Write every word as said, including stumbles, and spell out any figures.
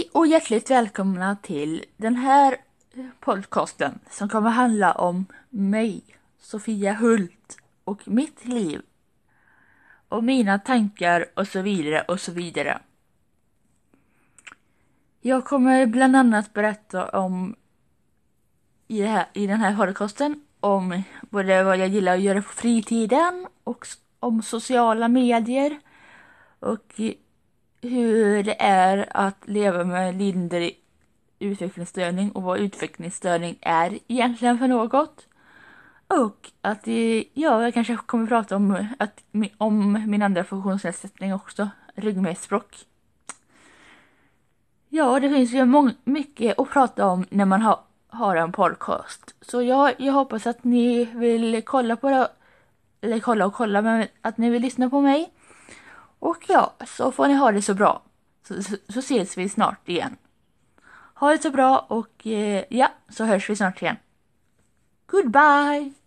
Hej och hjärtligt välkomna till den här podcasten som kommer handla om mig, Sofia Hult, och mitt liv och mina tankar och så vidare och så vidare. Jag kommer bland annat berätta om i, det här, i den här podcasten om både vad jag gillar att göra på fritiden och om sociala medier och hur det är att leva med lindrig utvecklingsstörning och vad utvecklingsstörning är egentligen för något. Och att det, ja, jag kanske kommer prata om, att, om min andra funktionsnedsättning också, ryggmärgsbråck. Ja, det finns ju mång- mycket att prata om när man ha, har en podcast. Så jag, jag hoppas att ni vill kolla på det, eller kolla och kolla, men att ni vill lyssna på mig. Och ja, så får ni ha det så bra. Så, så, så ses vi snart igen. Ha det så bra och eh, ja, så hörs vi snart igen. Goodbye!